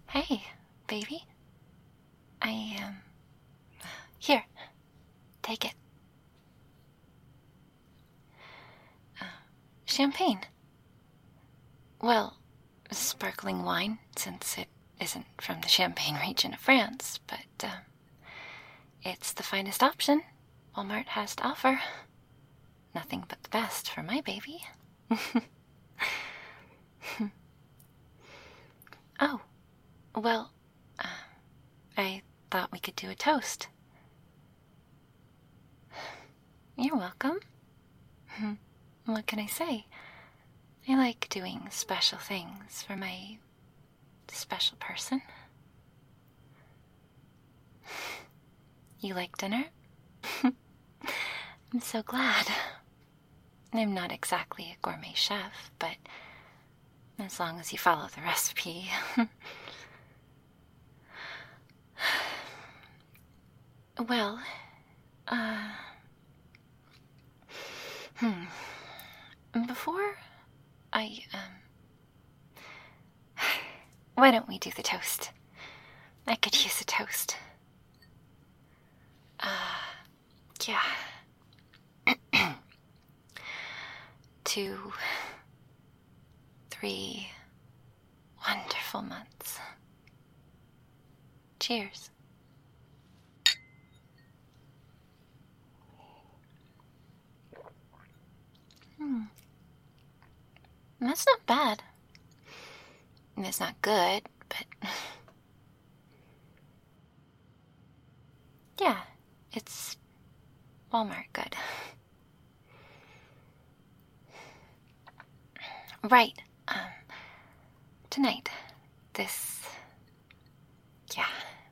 Hey, baby. Here, take it. Champagne. Well, sparkling wine, since it isn't from the Champagne region of France, but it's the finest option Walmart has to offer. Nothing but the best for my baby. Oh, well, I thought we could do a toast. You're welcome. What can I say? I like doing special things for my special person. You like dinner? I'm so glad. I'm not exactly a gourmet chef, but as long as you follow the recipe. Well, before why don't we do the toast? I could use a toast. Yeah. 2, 3 wonderful months. Cheers. That's not bad. It's not good, but yeah, it's Walmart good. Right, tonight, this, yeah,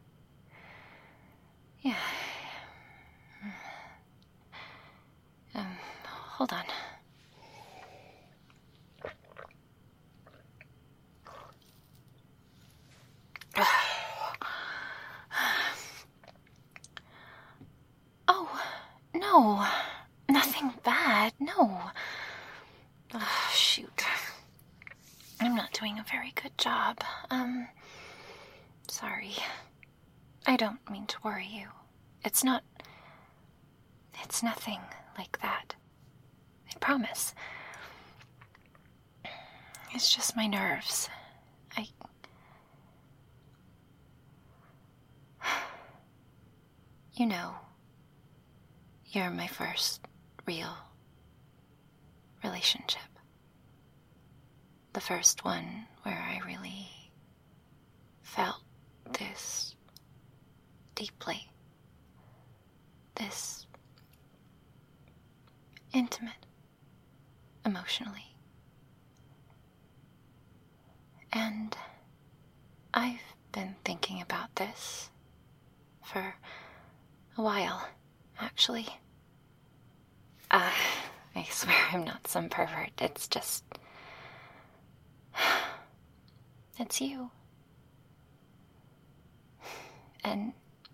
hold on. Oh, no, nothing bad, no. Oh, shoot. I'm not doing a very good job. Sorry. I don't mean to worry you. It's nothing like that. I promise. It's just my nerves. You know, you're my first real relationship. The first one where I really felt this deeply. This intimate, emotionally. And I've been thinking about this for a while, actually. I swear I'm not some pervert. It's just... it's you. And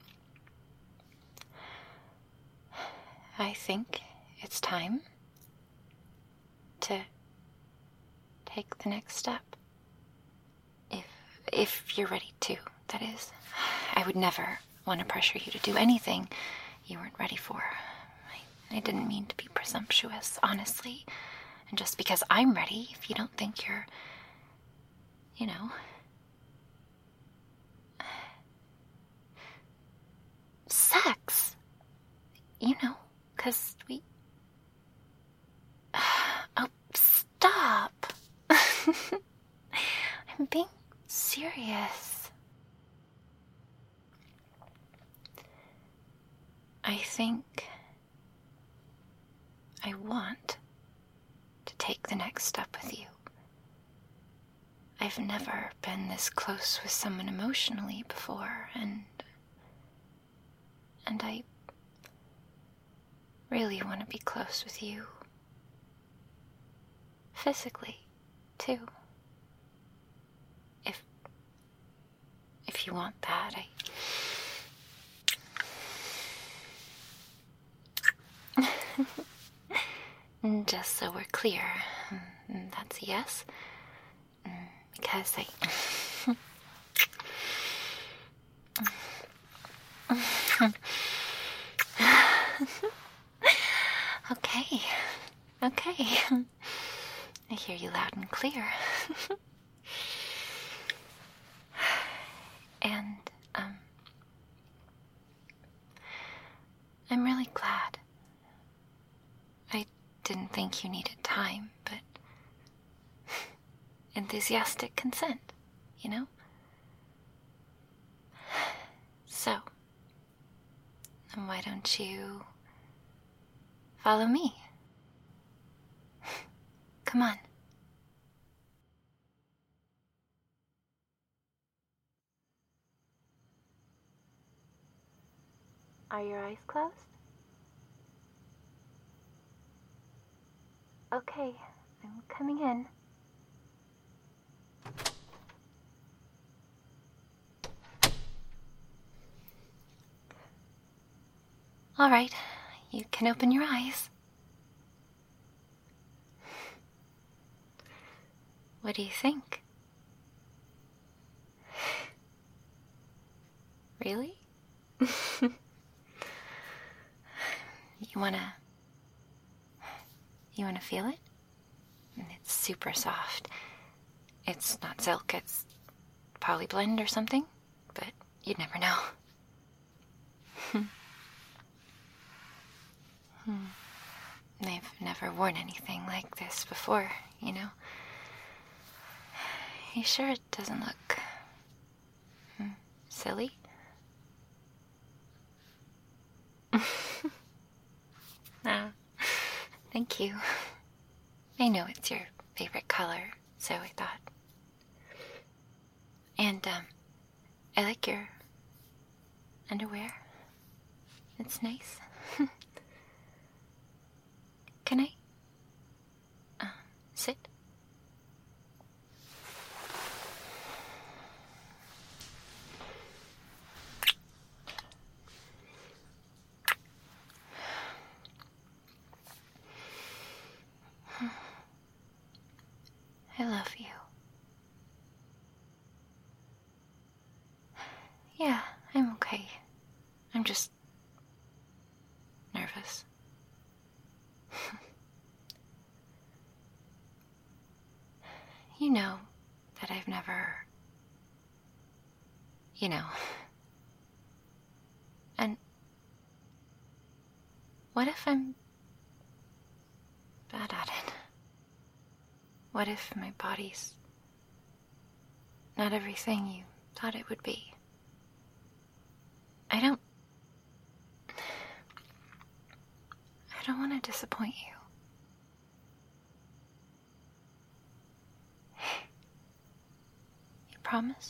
I think it's time to take the next step. If you're ready to, that is. I would never want to pressure you to do anything you weren't ready for. I didn't mean to be presumptuous, honestly. And just because I'm ready, if you don't think you're, you know... sex. You know, 'cause we... Oh, stop. I'm being serious. I think I want to take the next step with you. I've never been this close with someone emotionally before, and I really want to be close with you. Physically, too. If you want that, Just so we're clear, that's a yes. Because Okay. Okay. I hear you loud and clear. And, I'm really glad. I didn't think you needed time, but enthusiastic consent, you know? So, why don't you follow me? Come on. Are your eyes closed? Okay, I'm coming in. All right, you can open your eyes. What do you think? Really? You wanna feel it? It's super soft. It's not silk, it's polyblend or something, but you'd never know. They've never worn anything like this before, you know? You sure it doesn't look silly? Ah, thank you. I know it's your favorite color, so I thought. And, I like your underwear. It's nice. Can I, sit? I love you. Yeah, I'm okay. I'm just nervous. You know that I've never, you know. And what if I'm bad at it? What if my body's not everything you thought it would be? I don't want to disappoint you. You promise?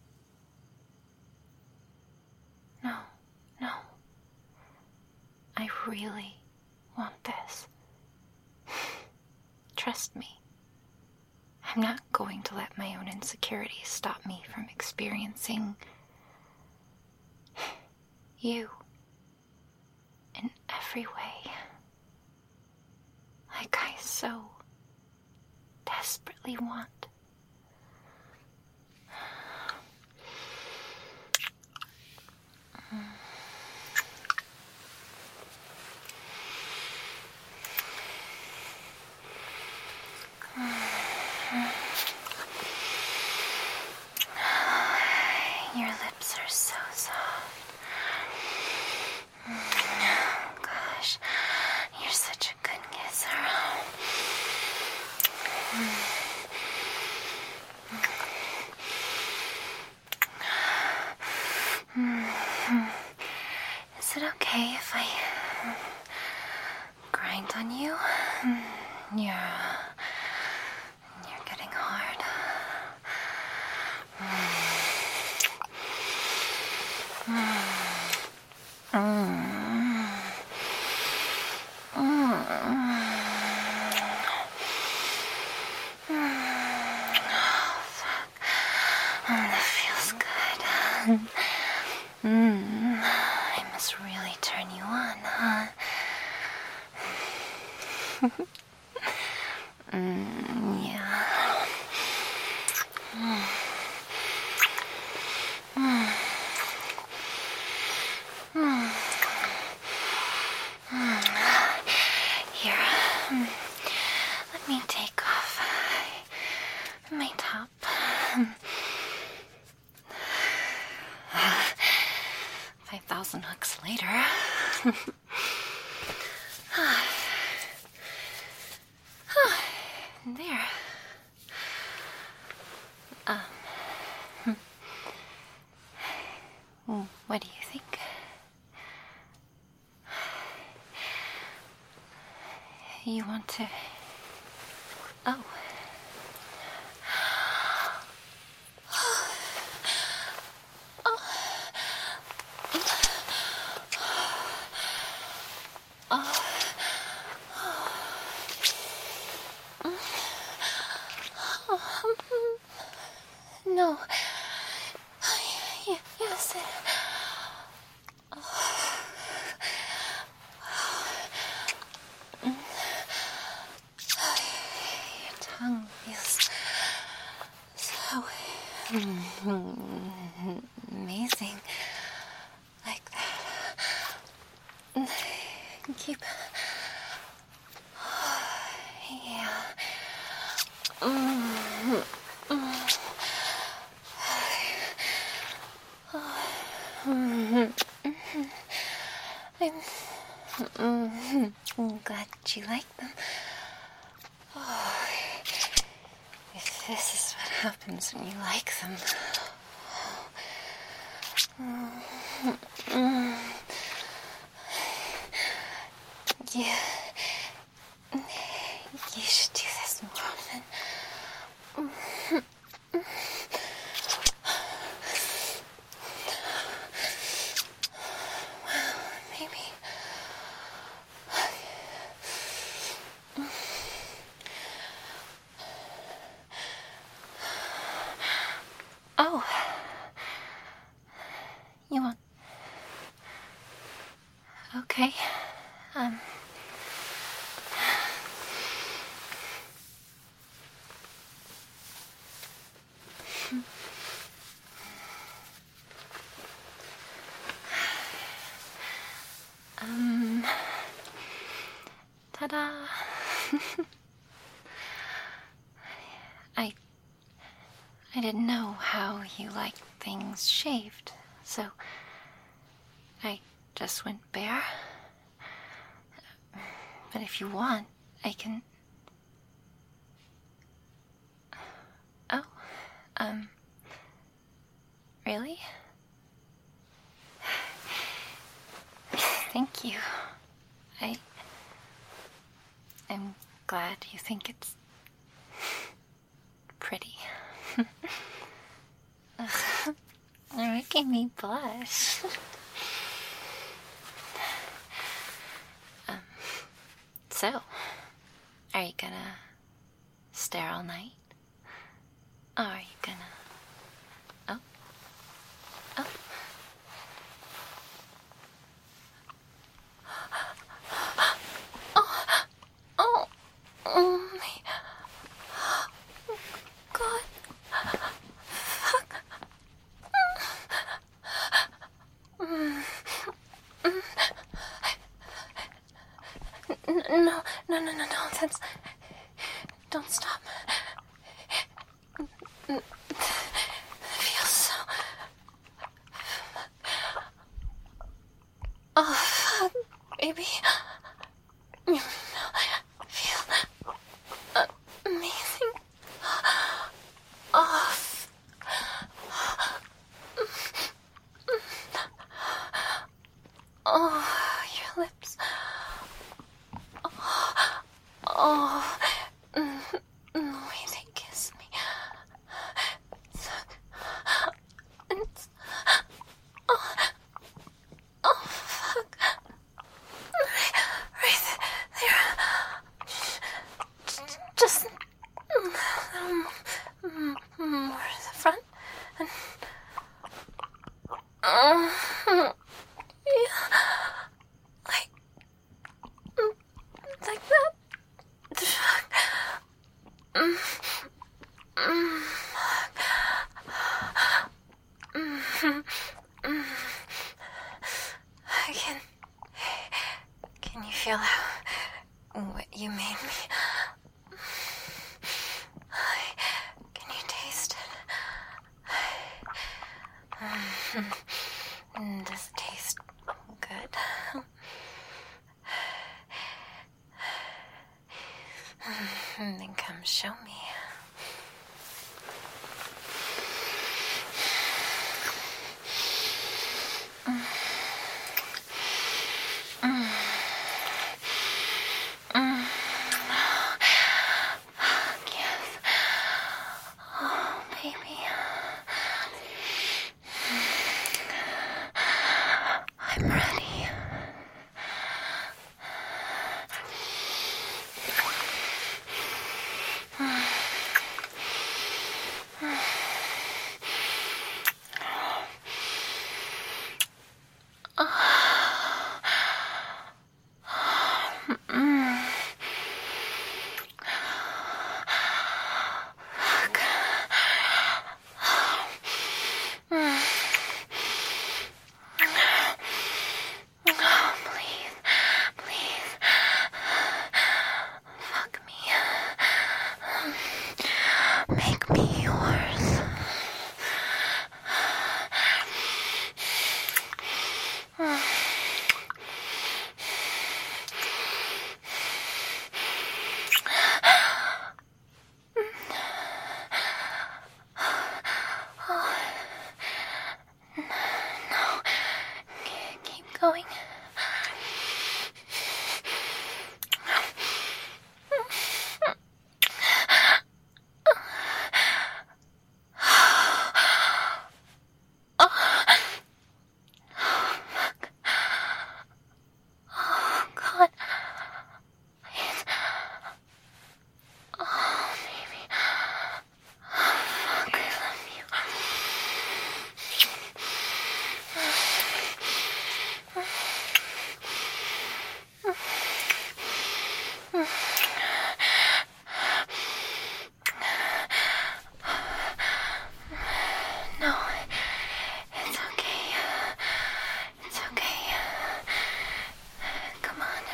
No. I really want this. Trust me. I'm not going to let my own insecurities stop me from experiencing you in every way. Like I so desperately want. Your lips are so soft. Gosh, you're such a good kisser. Is it okay if I grind on you? You're getting hard. That feels good. I must really turn you on, huh? Yeah. There. What do you think? You want to... Oh. No. Yes. Your tongue feels so amazing like that. Keep. Yeah. I'm glad you like them. Oh, if this is what happens when you like them. Yeah. You should do this more often. Well, maybe. Oh. You want... Okay. Ta-da! I didn't know how you like things shaved, so I just went bare. But if you want, I can... Oh, really? Thank you. I'm glad you think it's pretty. You're making me blush. So, are you gonna stare all night? Or are you gonna... Oh. Oh my God. Fuck. No, that's... Don't stop. It feels so... Oh, fuck, baby. You feel amazing. Oh, your lips. Oh, the way they kiss me. It's... Oh, fuck. Right there. Just a little more to the front. And... yeah. Like that. Can you feel what you made me? Can you taste it? Does it taste good? Then come show me. Yes. Oh, baby. I'm ready. Please, please, fuck me. Make me yours. No, keep going. Oh, God. Oh, baby. Oh, fuck, I love you. No, it's okay. It's okay. Come on.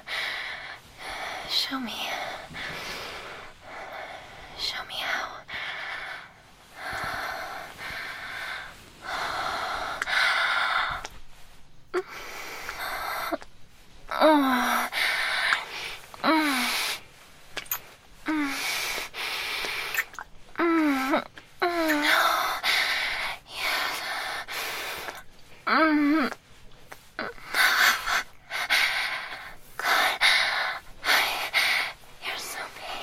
Show me. Show me how. Oh. Yes. God, you're so big.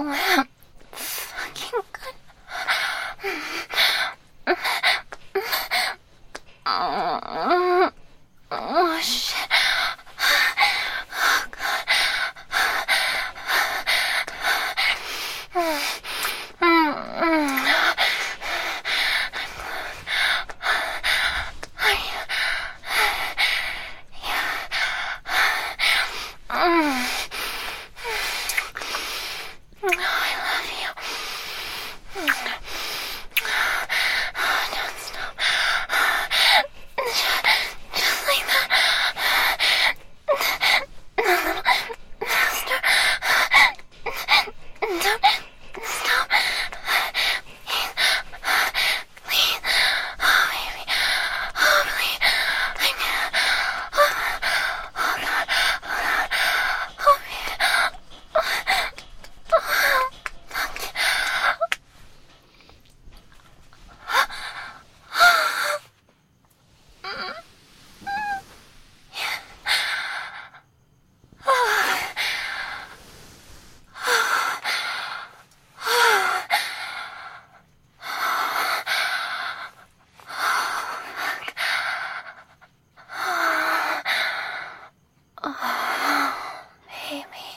fucking good. Oh, shit. Oh, God. I love you. Don't stop. Just like that. A little faster. Don't stop. Please. Oh, baby. Oh, please. Oh, God. Oh, baby. Baby.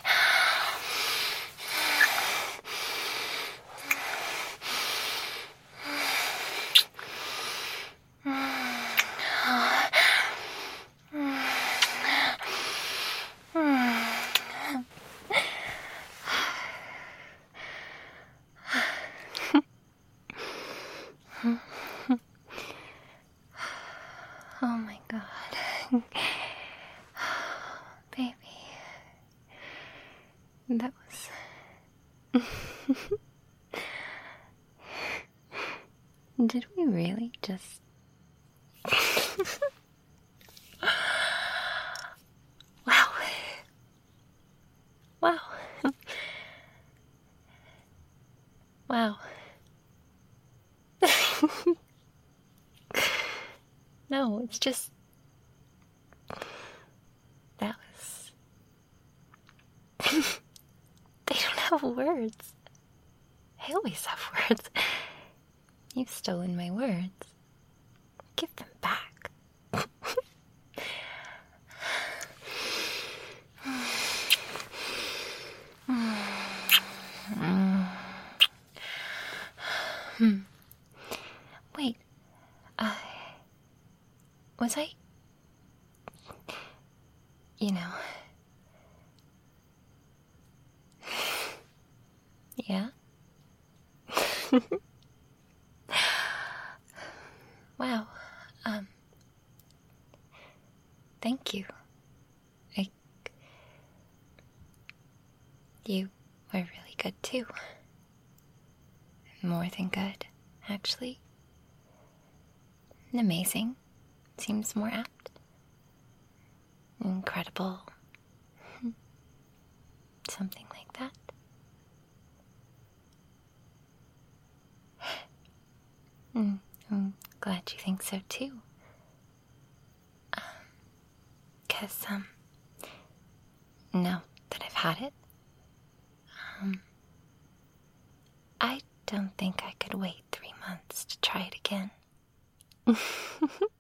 Oh my God. Baby. That was... Did we really just... Wow. Wow. Wow. No, it's just... That was... They don't have words. I always have words. You've stolen my words. Give them back. Wait, was I... You know... Yeah? Wow, thank you. You were really good too. More than good, actually. Amazing seems more apt. Incredible. Something like that. I'm glad you think so too. 'Cause, now that I've had it, I don't think I could wait 3 months to try it again.